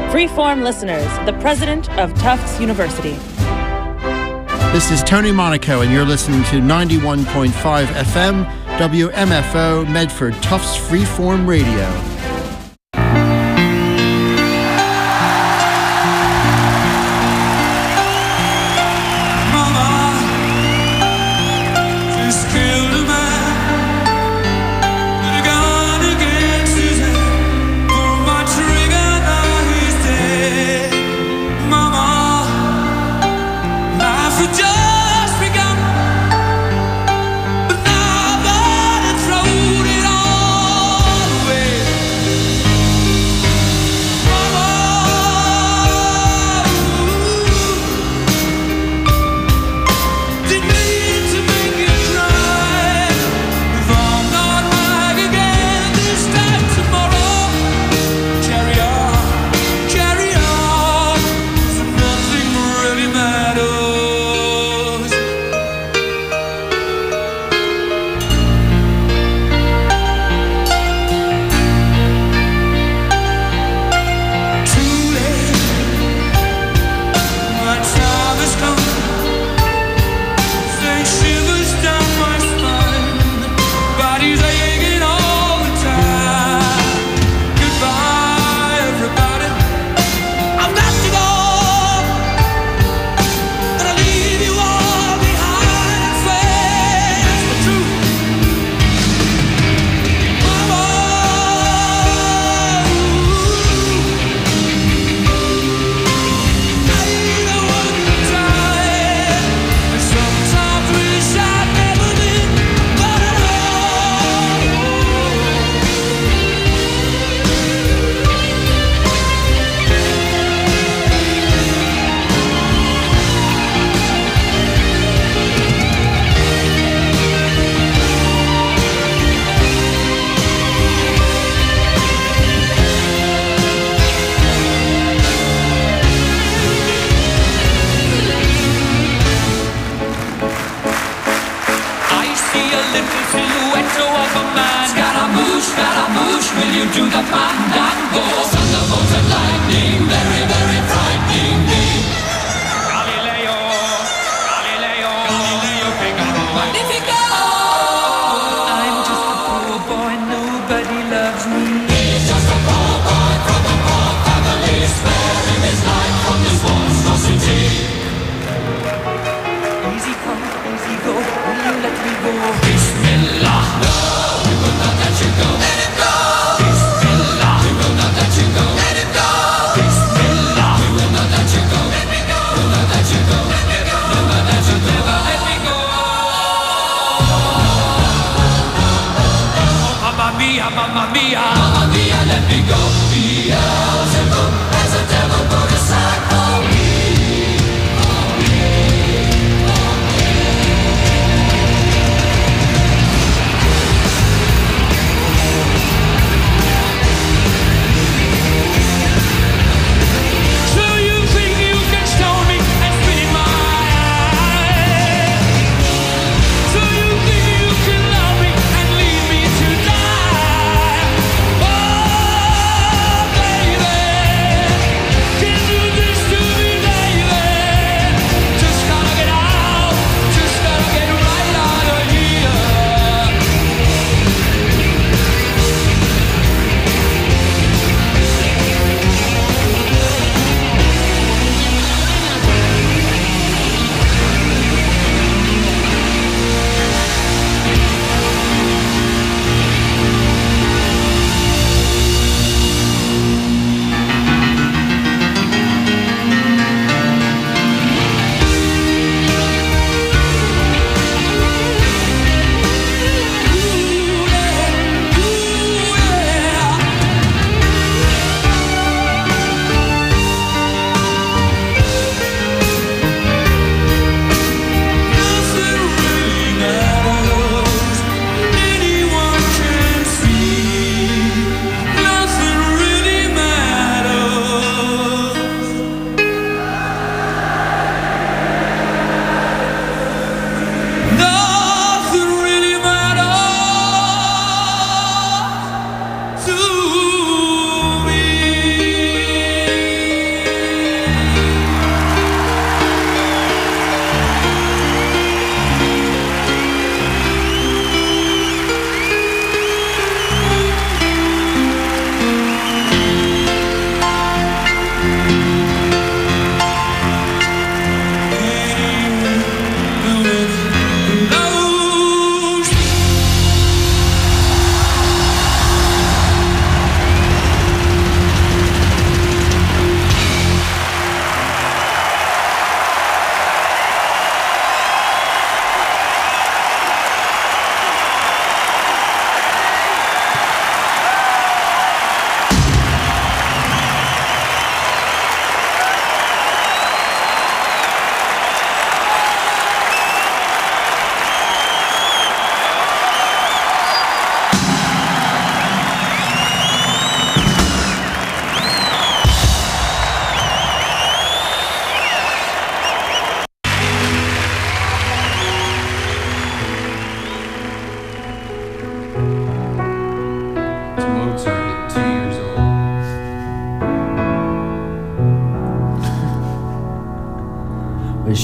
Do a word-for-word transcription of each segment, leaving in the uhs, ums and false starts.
Freeform listeners, the president of Tufts University. This is Tony Monaco, and you're listening to ninety-one point five F M, W M F O, Medford Tufts Freeform Radio. Oh, baby.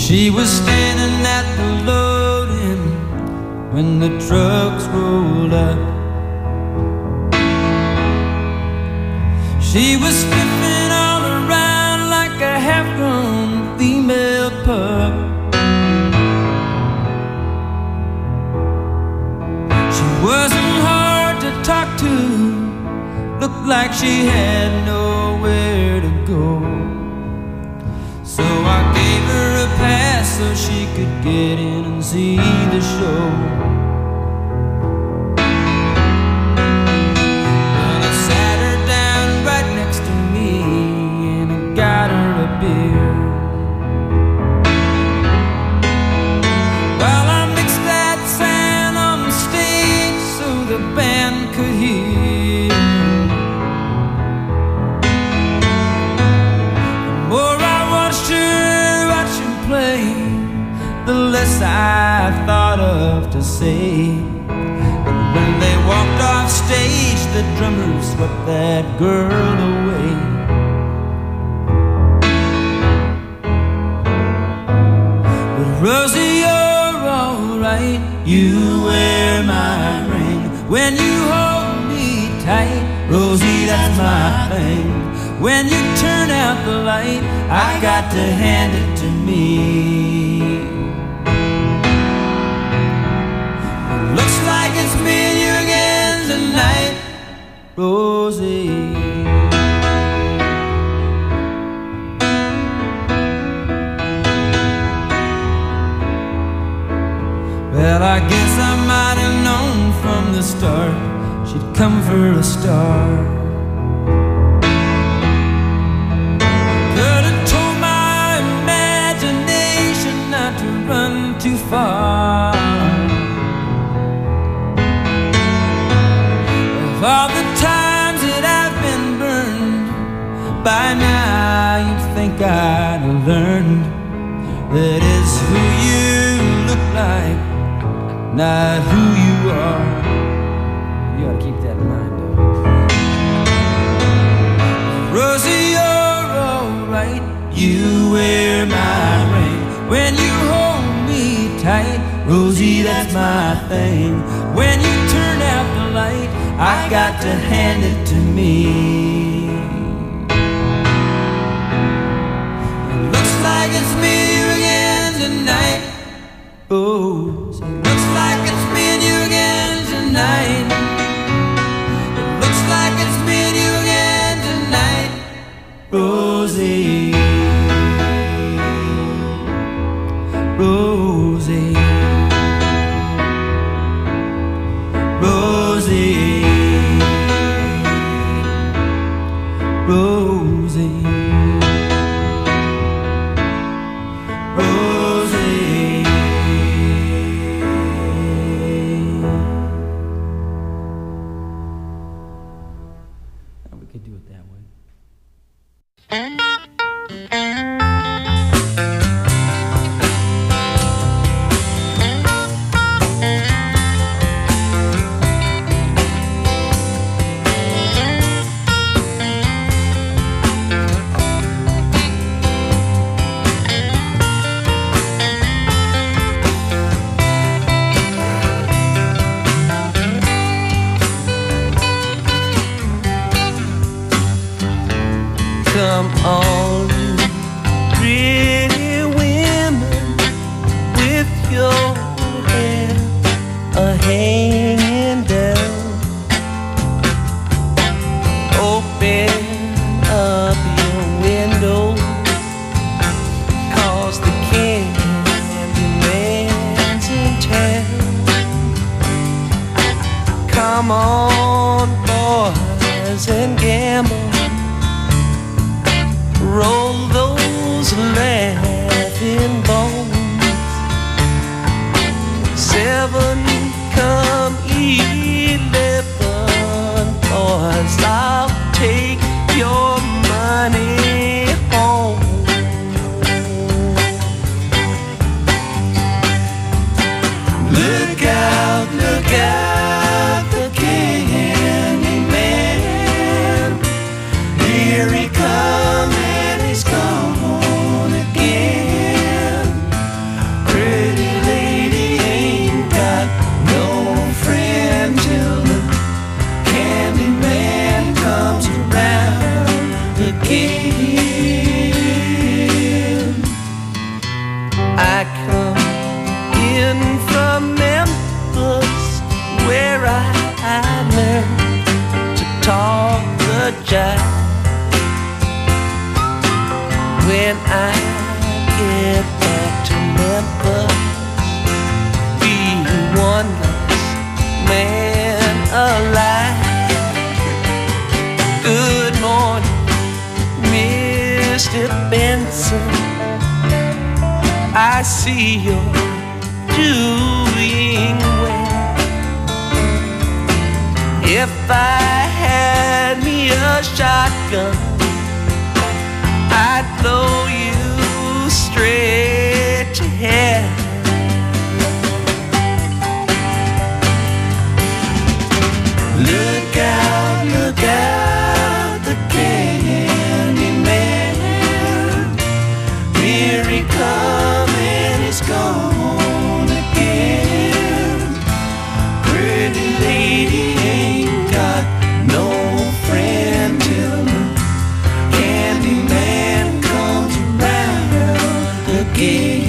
She was standing at the loading when the trucks rolled up. She was sniffing all around like a half-grown female pup. She wasn't hard to talk to, looked like she had nowhere to go. So I gave her a pass so she could get in and see the show. Well, I sat her down right next to me and I got her a beer. While I mixed that sound on the stage so the band could hear. The more I watched her, watched her play, the less I thought of to say. And when they walked off stage, the drummer swept that girl away. But Rosie, you're alright. You wear my ring when you hold me tight. Rosie, that's my thing. When you turn out the light, I got to hand it to me. Looks like it's me and you again tonight, Rosie. Well, I guess I might have known from the start she'd come for a star. Could have told my imagination not to run too far. Of all the times that I've been burned, by now you'd think I'd learned that it's who you look like, not who you are. You gotta keep that in mind, though. Rosie, you're alright. You wear my ring when you hold me tight. Rosie, that's my thing. When you turn out the light, I got to hand it to me. It looks like it's me and you again tonight. Oh, so it looks like it's me and you again tonight. It looks like it's me and you again tonight, Rosie. Rosie. Rosie. Rosie. Rosie. Now we could do it that way. Come on, pretty women, with your hair a hanging down. Open up your window, 'cause the Candyman's in town. Come on, boys, and gamble. Roll those laughing bones. Seven come eleven, boys, I'll take your money home. Look out, look out, the Candyman. Here he comes. He's gone jive. When I get back to Memphis, be one less man alive. Good morning, Mister Benson. I see you're doing well. If I had me a shotgun, I'd blow you straight to hell. Look out, look out, the candy man. Here he comes and he's gone again. Pretty lady ain't got no friend till the candy man comes around again.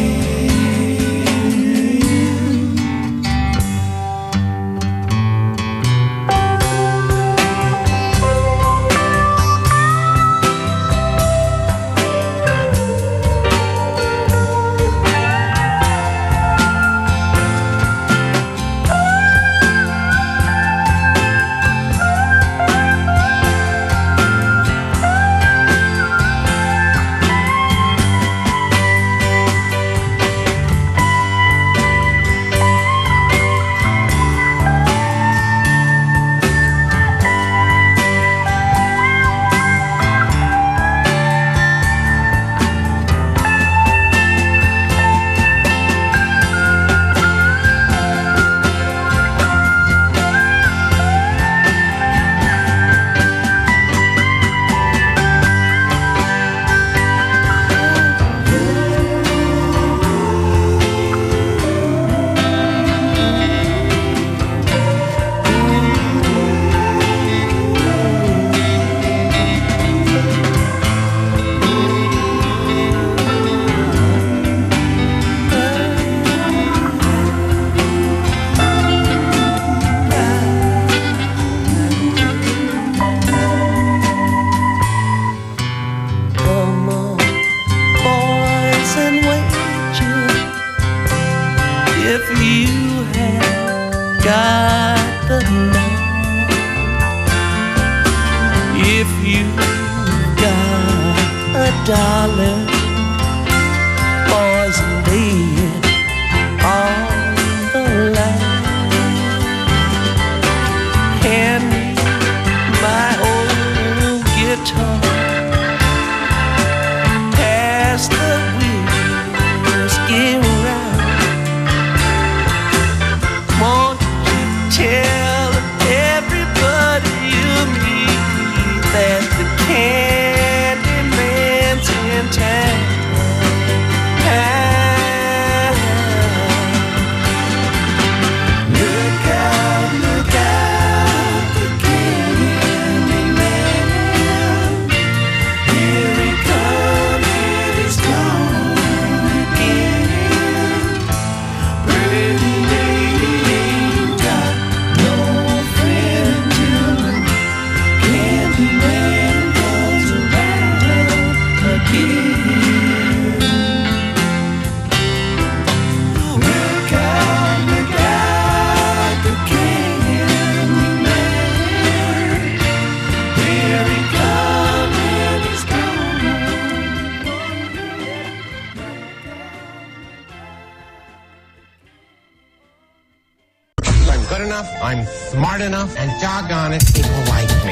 I'm smart enough, and doggone it, people like me.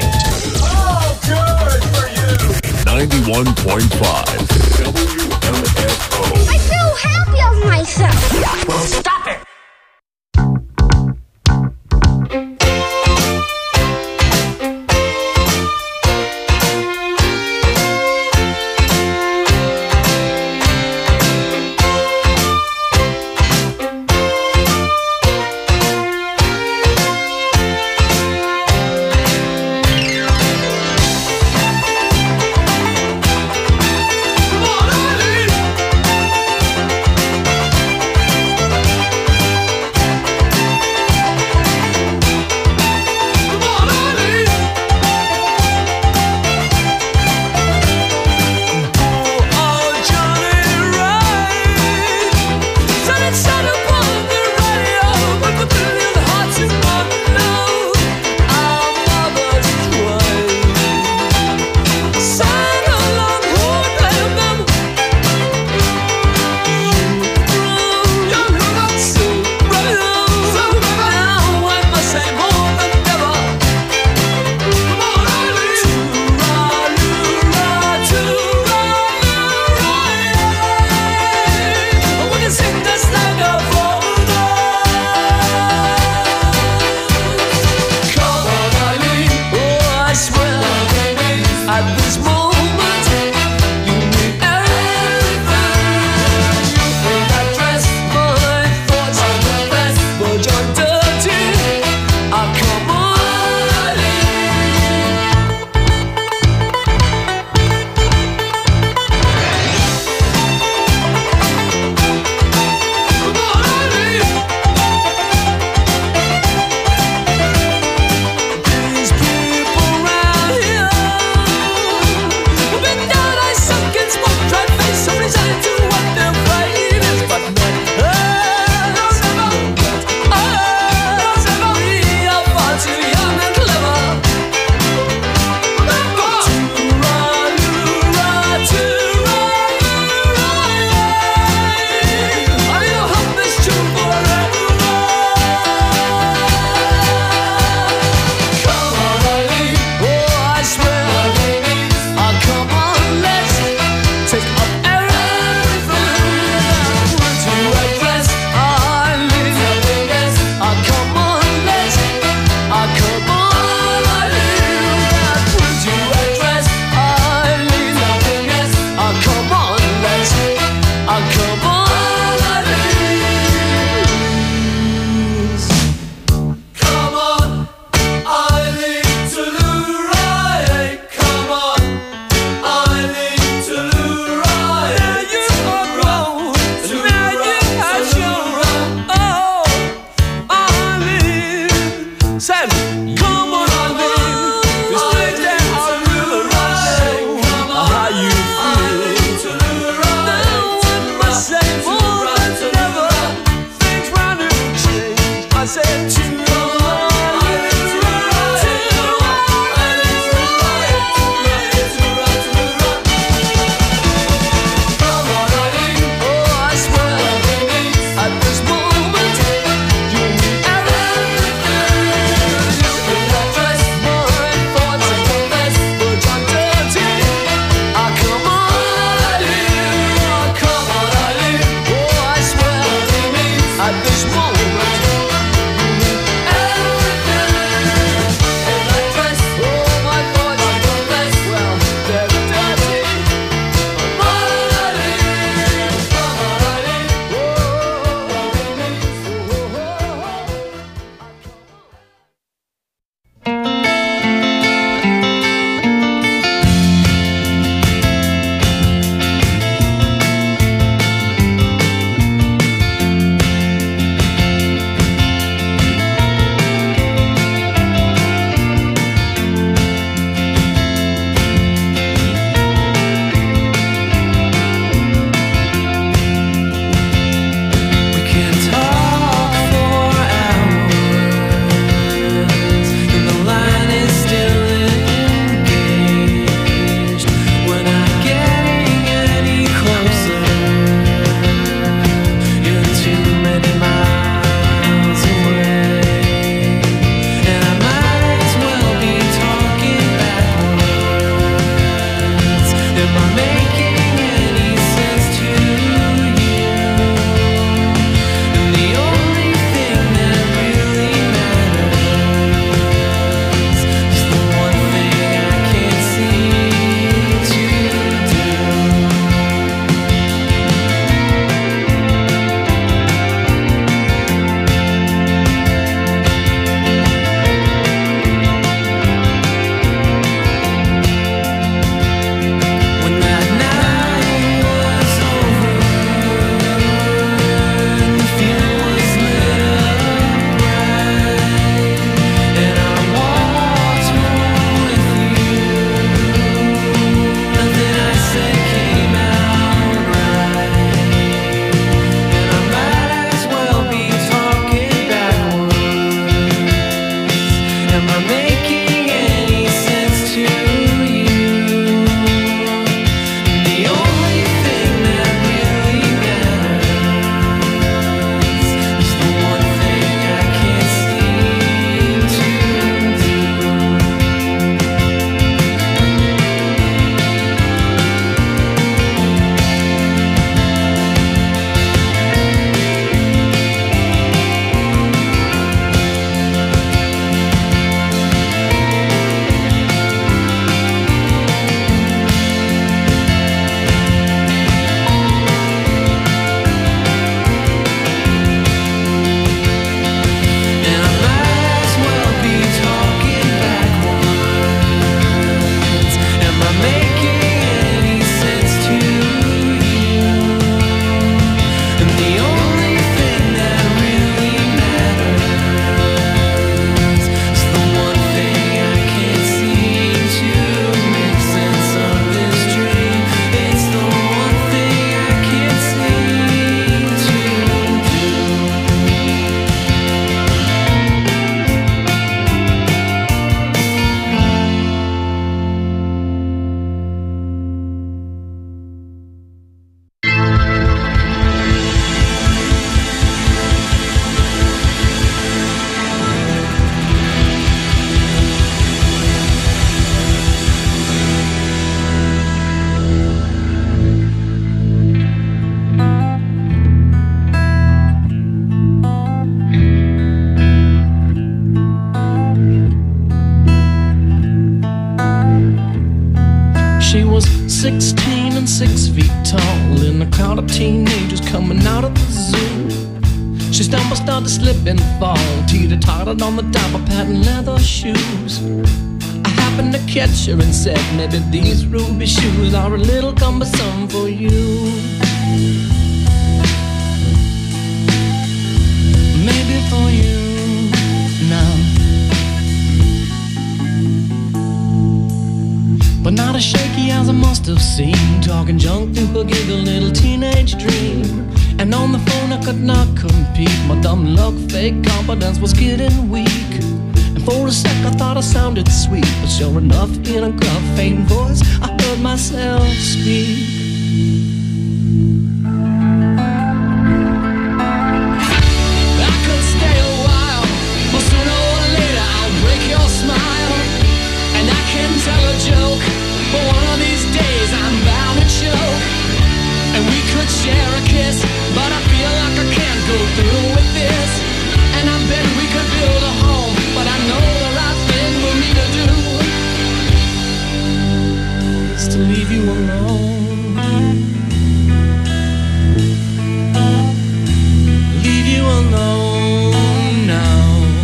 Oh, good for you! ninety-one point five W M F O. I feel happy of myself. Well, stop it! swear at this moment you mean everything. You think I dress my thoughts on the best, but you're dirty. Oh, come on. These people around here was sixteen and six feet tall, in a crowd of teenagers coming out of the zoo. She stumbled, started to slip and fall, teeter-tottered on the top of patent leather shoes. I happened to catch her and said, maybe these ruby shoes are a little cumbersome for you. Maybe for you now, but not as shaky as I must have seemed, talking junk to forgive a little teenage dream. And on the phone I could not compete, my dumb luck, fake confidence was getting weak. And for a sec I thought I sounded sweet, but sure enough in a gruff, faint voice I heard myself speak. I could stay a while, but sooner or later I'll break your smile. And I can tell a joke, but one of these days I'm bound to choke. And we could share a kiss, but I feel like I can't go through with this. And I bet we could build a home, but I know the right thing for me to do is to leave you alone. Leave you alone now.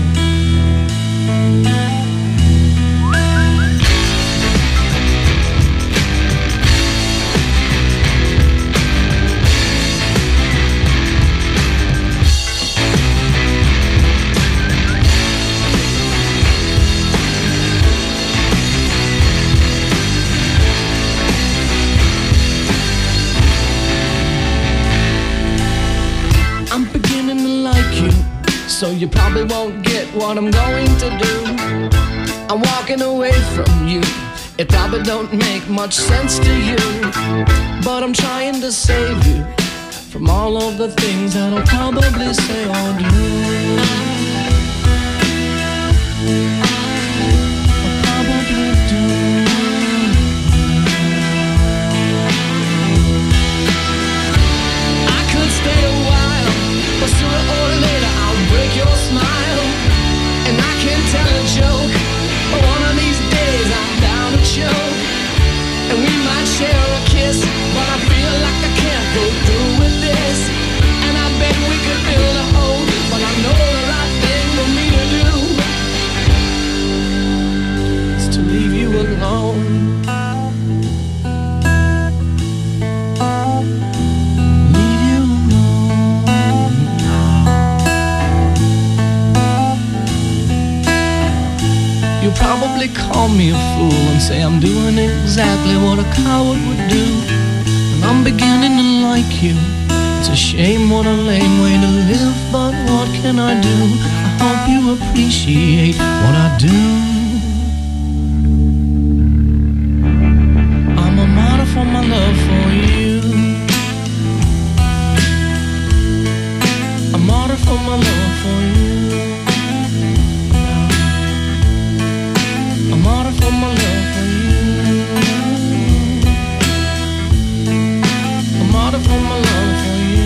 I'm beginning to like you, so you probably won't get what I'm going to do. I'm walking away from you, it probably don't make much sense to you, but I'm trying to save you from all of the things that I'll probably say or do. I'll probably do. I could stay a while, but sooner or later I'll break your smile. And I can tell a joke, but one of these days I'm bound to choke. And we might share a kiss, but I feel like I can't go through with this. And I bet we could build a home, but I know the right thing for me to do is to leave you alone. You'll probably call me a fool and say I'm doing exactly what a coward would do. And I'm beginning to like you. It's a shame, what a lame way to live, but what can I do? I hope you appreciate what I do. I'm a martyr for my love for you. A martyr for my love for you. A martyr for my love for you. A martyr for my love for you.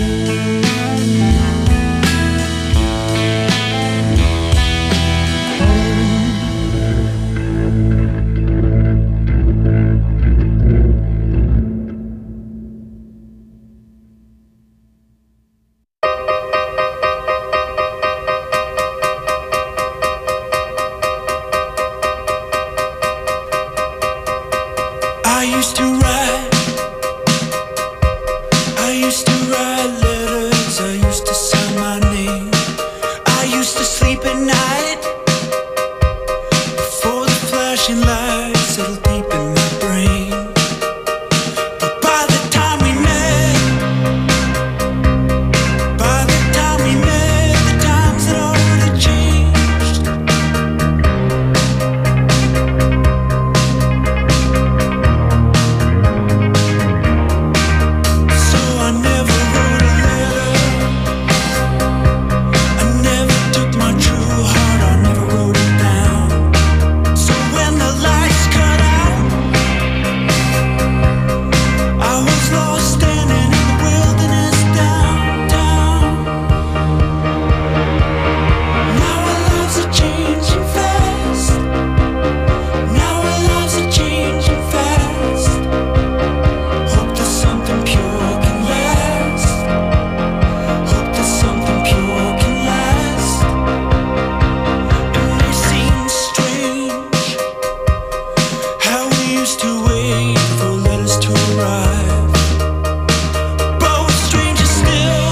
used to wait for letters to arrive, but we're strangers still.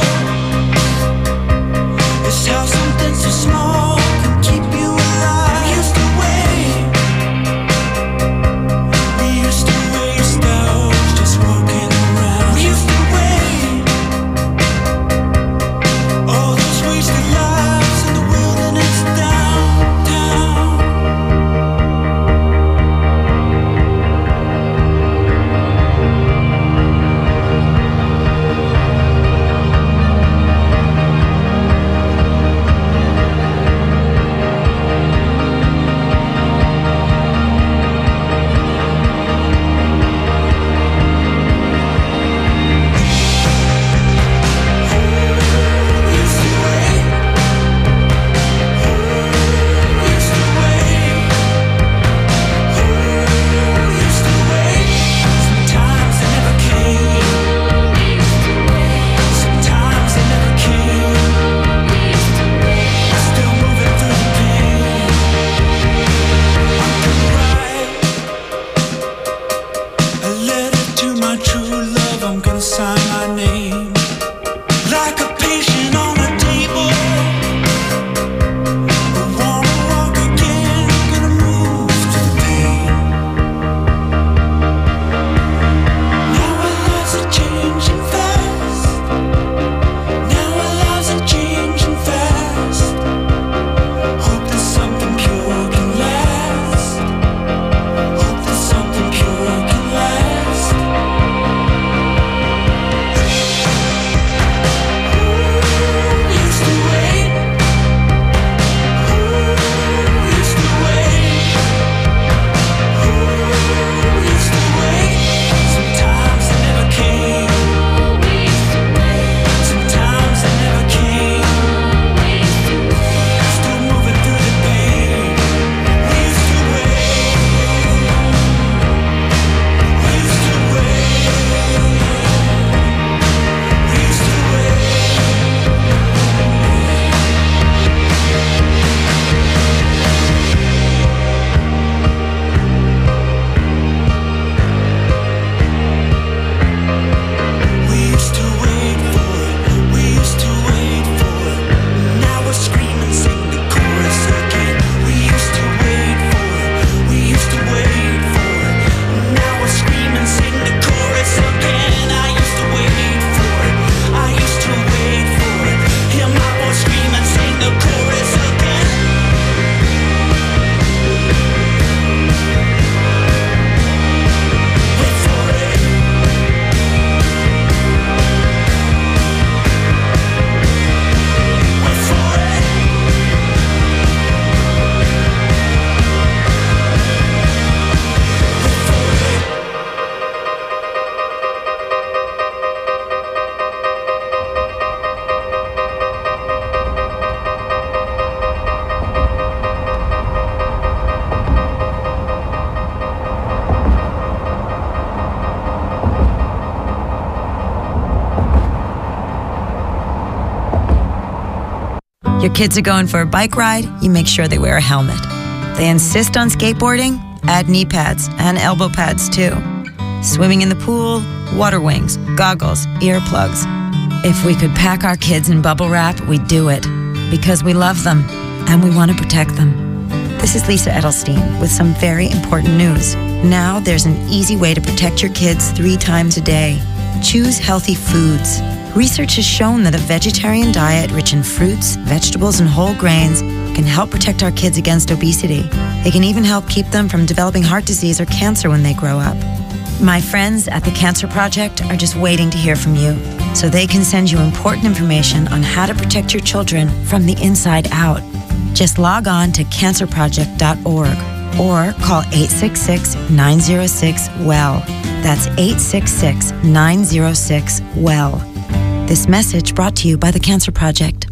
It's how something so small can keep you alive. We used to wait. We used to waste hours just walking around. We used to wait. All those wasted lives in the wilderness downtown. Your kids are going for a bike ride, you make sure they wear a helmet. They insist on skateboarding, add knee pads and elbow pads too. Swimming in the pool, water wings, goggles, earplugs. If we could pack our kids in bubble wrap, we'd do it. Because we love them and we want to protect them. This is Lisa Edelstein with some very important news. Now there's an easy way to protect your kids three times a day. Choose healthy foods. Research has shown that a vegetarian diet rich in fruits, vegetables, and whole grains can help protect our kids against obesity. It can even help keep them from developing heart disease or cancer when they grow up. My friends at the Cancer Project are just waiting to hear from you, so they can send you important information on how to protect your children from the inside out. Just log on to cancer project dot org or call eight six six, nine zero six, W E L L. That's eight six six, nine zero six, W E L L. This message brought to you by the Cancer Project.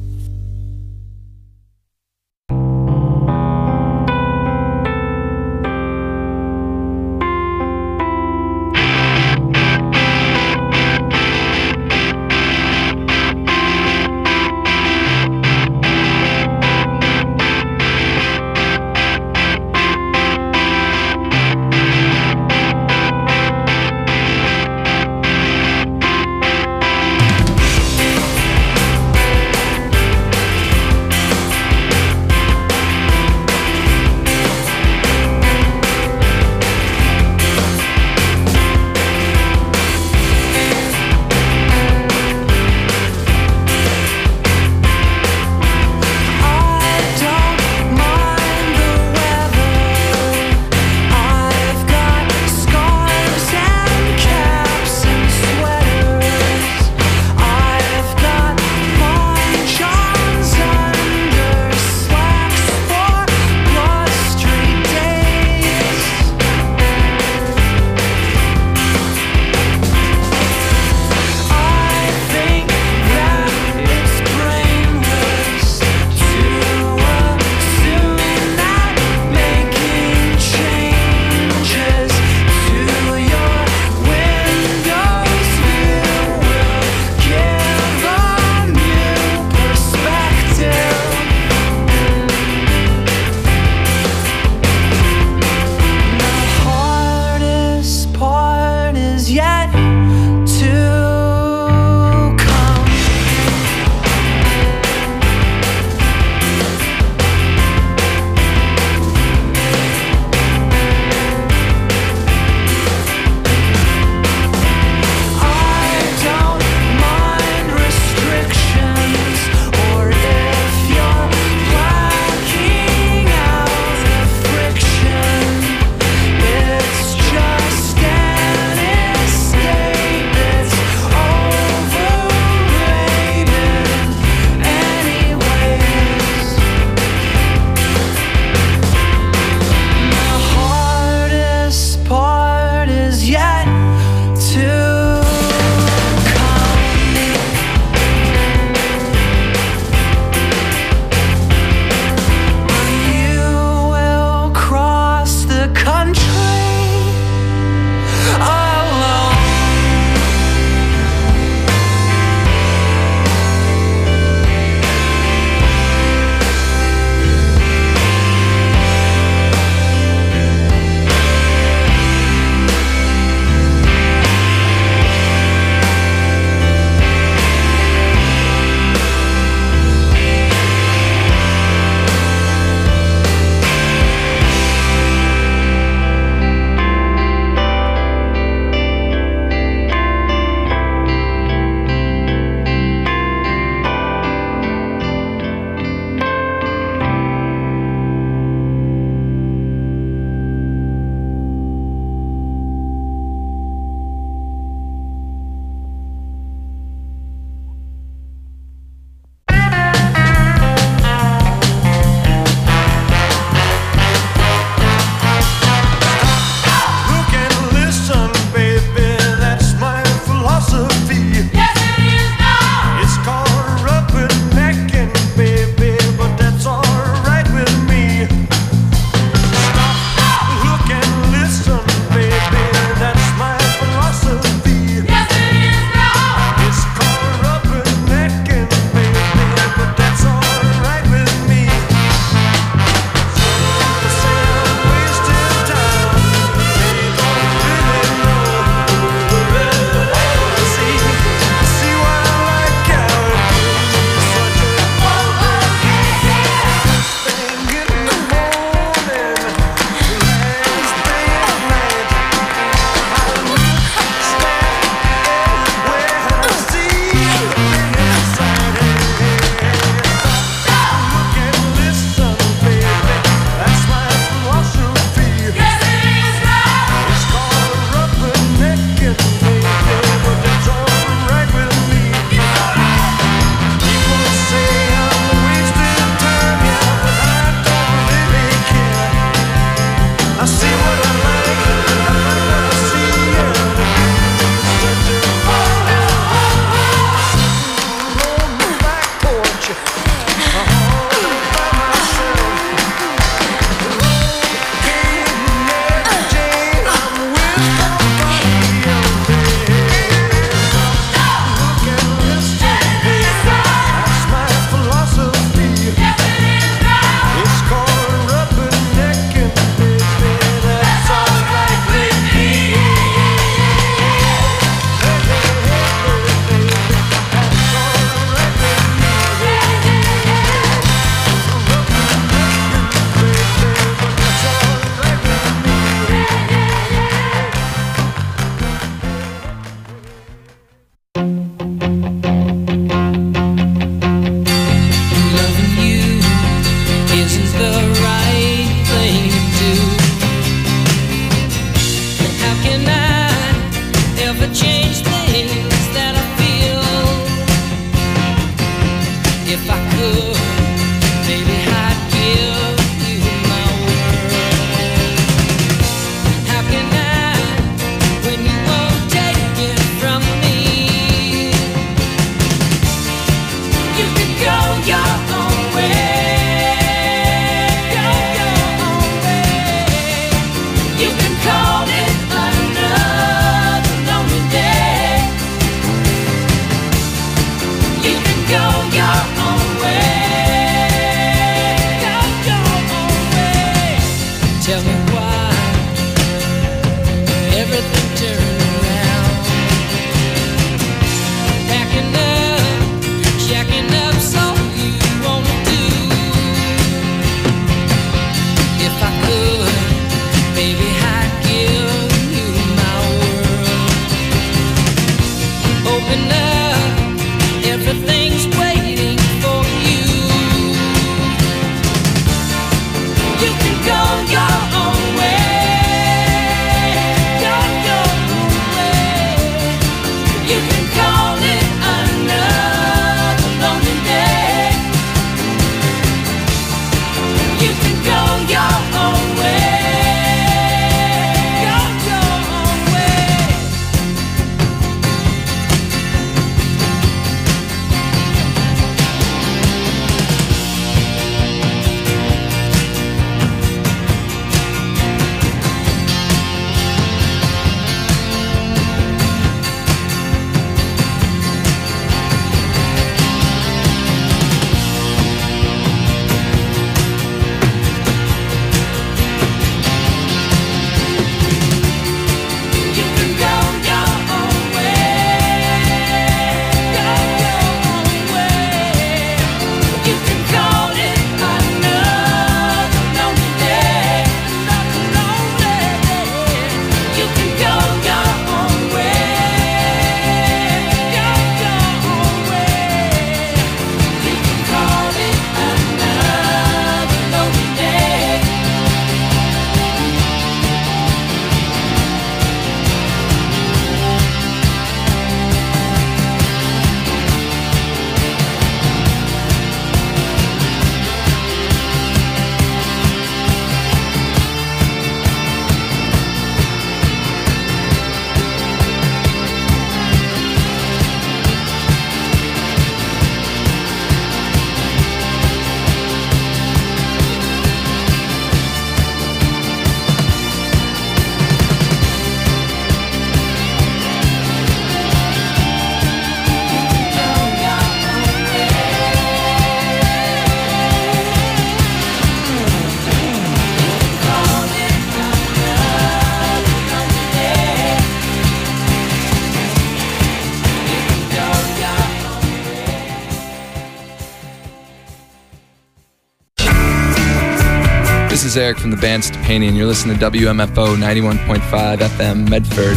this is Eric from the band Stepani, and you're listening to W M F O ninety-one point five F M Medford.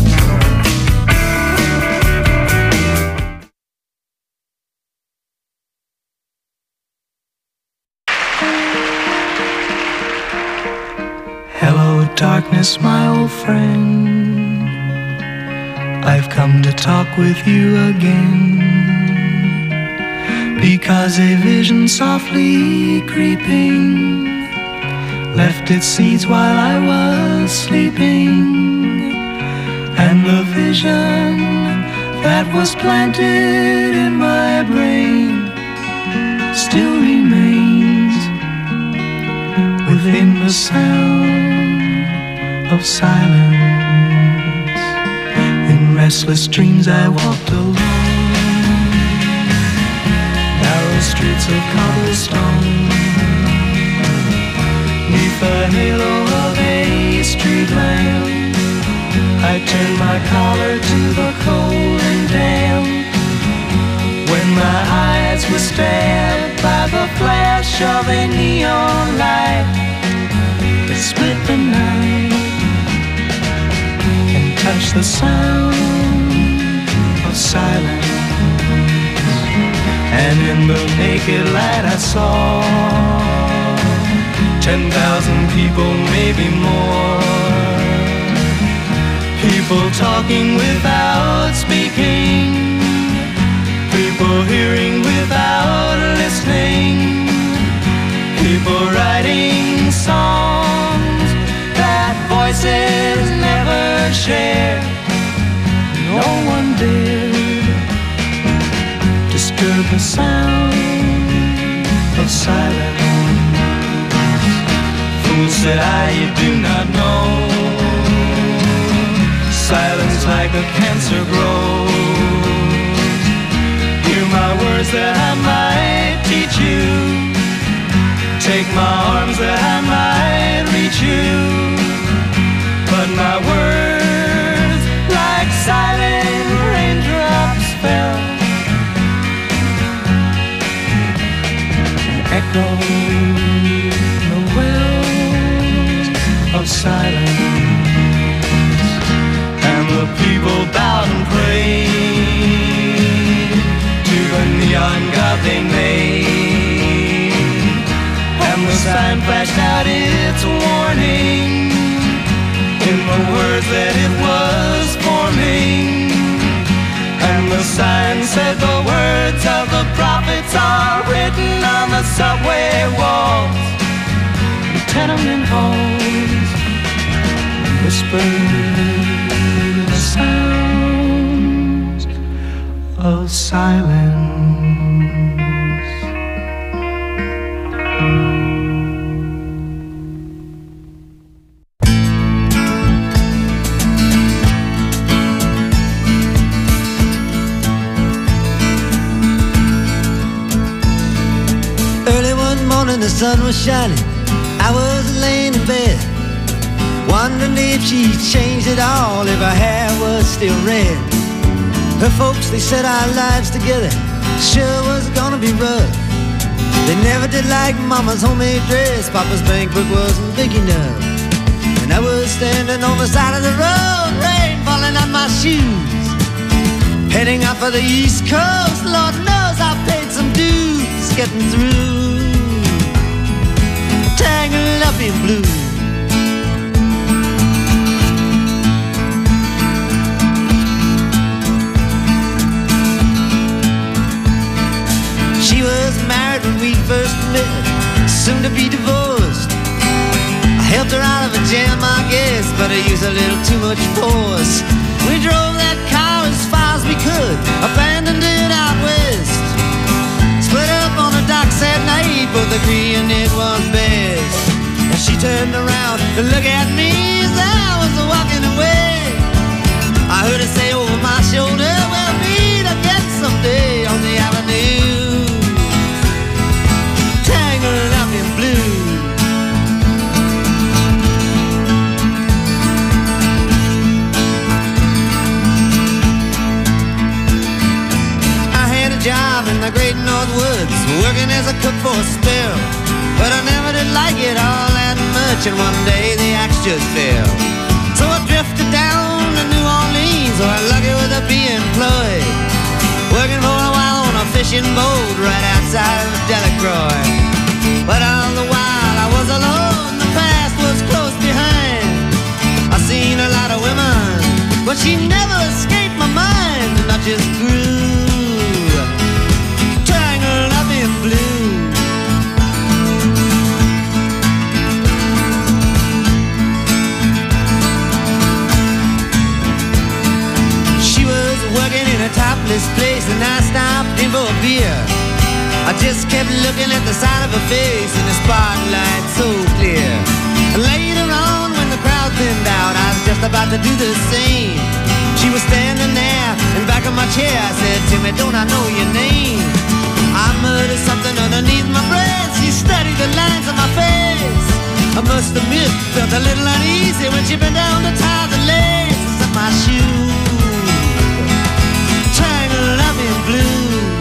Hello, darkness, my old friend. I've come to talk with you again, because a vision softly creeping left its seeds while I was sleeping, and the vision that was planted in my brain still remains within the sound of silence. In restless dreams I walked alone, narrow streets of cobblestone, neath the halo of a street lamp. I turned my collar to the cold and damp, when my eyes were stabbed by the flash of a neon light that split the night and touched the sound of silence. And in the naked light I saw ten thousand people, maybe more, people talking without speaking, people hearing without listening, people writing songs that voices never shared. No one dared disturb the sound of silence. Fool, said I, you do not know, silence like a cancer grows. Hear my words that I might teach you, take my arms that I might reach you, but my words like silent raindrops fell and echoed the wells of silence. And the people bowed and prayed to the neon god they made, and the sign flashed out its warning in the words that it was forming. And the sign said the words of the prophets are written on the subway walls, the tenement halls, whispered the sounds of silence. Early one morning the sun was shining, I was laying in bed, wondering if she changed it all, if her hair was still red. Her folks, they said our lives together sure was gonna be rough. They never did like mama's homemade dress, papa's bank book wasn't big enough. And I was standing on the side of the road, rain falling on my shoes, heading out for the East Coast. Lord knows I paid some dues getting through, tangled up in blue. She was married when we first met, soon to be divorced. I helped her out of a jam, I guess, but I used a little too much force. We drove that car as far as we could, abandoned it out west, split up on the docks at night, both agreeing it was best. And she turned around to look at me as I was walking away. I heard her say over my shoulder, we'll meet again someday on the avenue, tangled up in blue. I had a job in the great North Woods, working as a cook for a spell, but I never did like it all that much. much, and one day the axe just fell. So I drifted down to New Orleans, where I'm lucky with a be employed, working for a while on a fishing boat right outside of Delacroix. But all the while I was alone, the past was close behind. I seen a lot of women, but she never escaped my mind, and I just grew tangled up in blue. She was working in a topless place, and I stopped in for a beer. I just kept looking at the side of her face in the spotlight so clear. And later on, when the crowd thinned out, I was just about to do the same. She was standing there in back of my chair. I said, Timmy, don't I know your name? I muttered something underneath my breath. She studied the lines on my face. I must admit, felt a little uneasy when she bent down to tie the laces of my shoe. Tangled up in blue.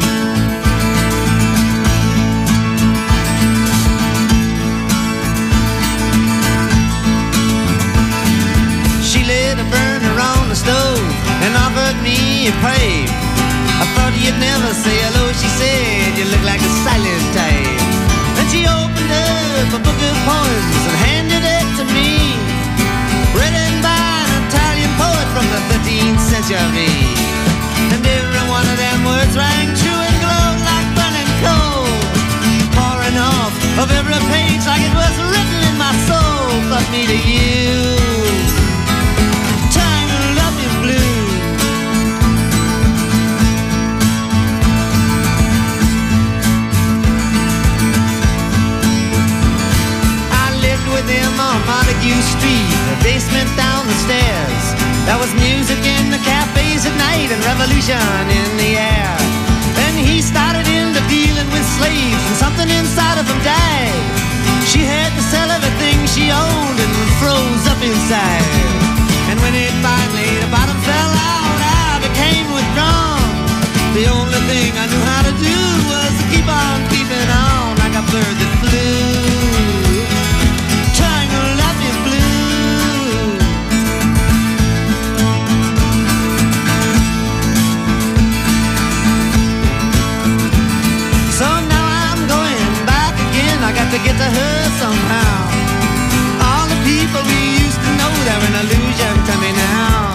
She lit a burner on the stove and offered me a pipe. I thought you'd never say hello, she said, you look like a silent type. Then she opened up a book of poems and handed it to me, written by an Italian poet from the thirteenth century. And every one of them words rang true and glowed like burning coal, pouring off of every page like it was written in my soul. Fuck me to you, tangled up in blue. With him on Montague Street, the basement down the stairs. There was music in the cafes at night and revolution in the air. Then he started into dealing with slaves, and something inside of him died. She had to sell everything she owned and froze up inside. And when it finally, the bottom fell out, I became withdrawn. The only thing I knew how to do was to keep on keeping on like a bird that flew. To get to her somehow. All the people we used to know, they're an illusion to me now.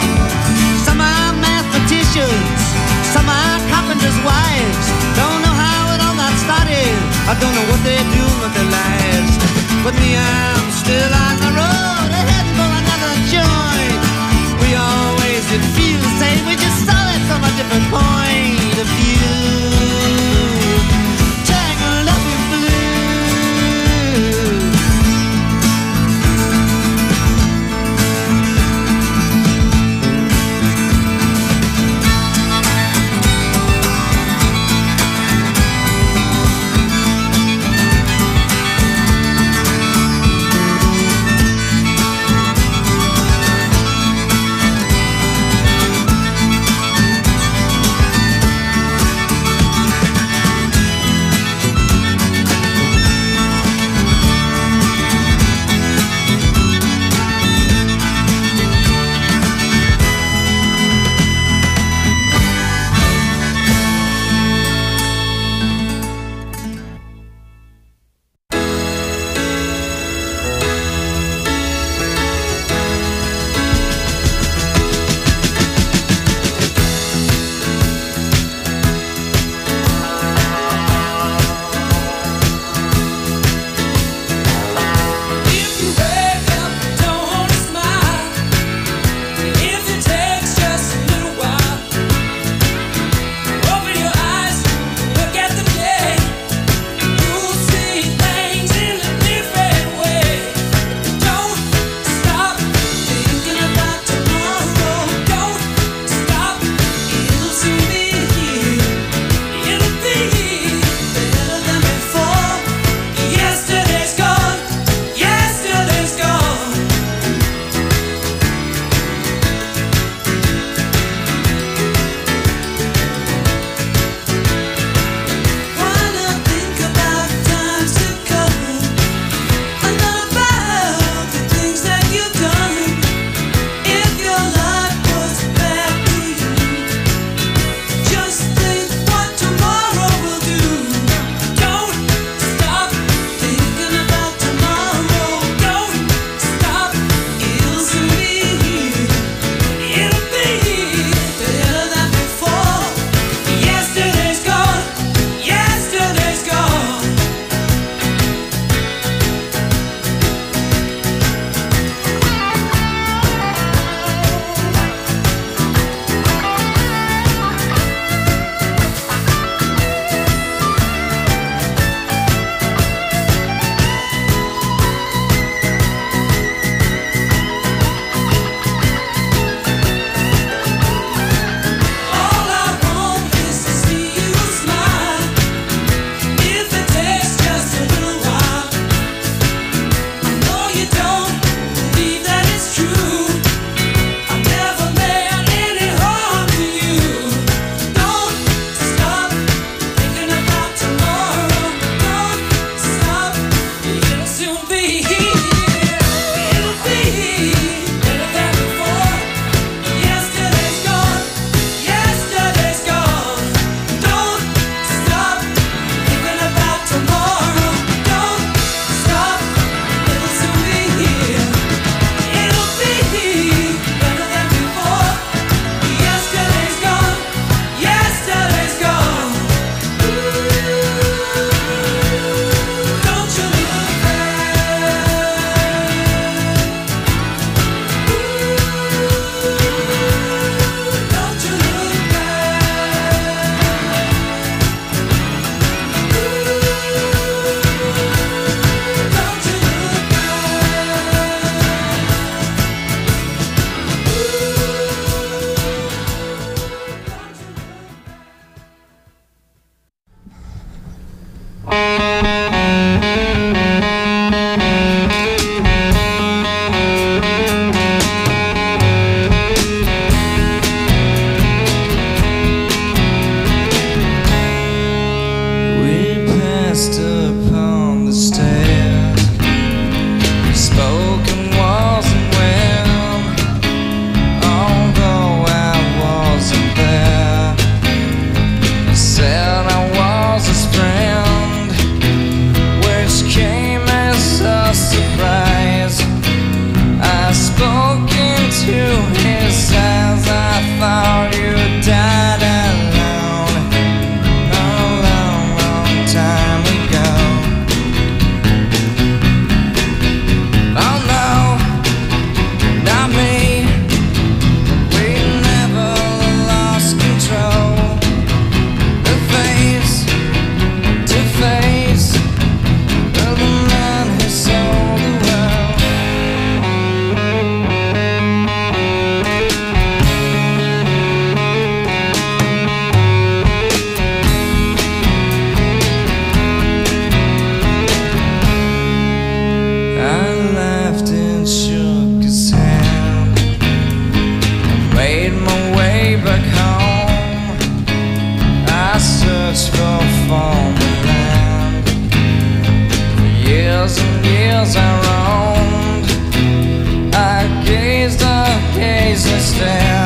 search for foreign land. For years and years I roamed, I gazed, I gazed and stared.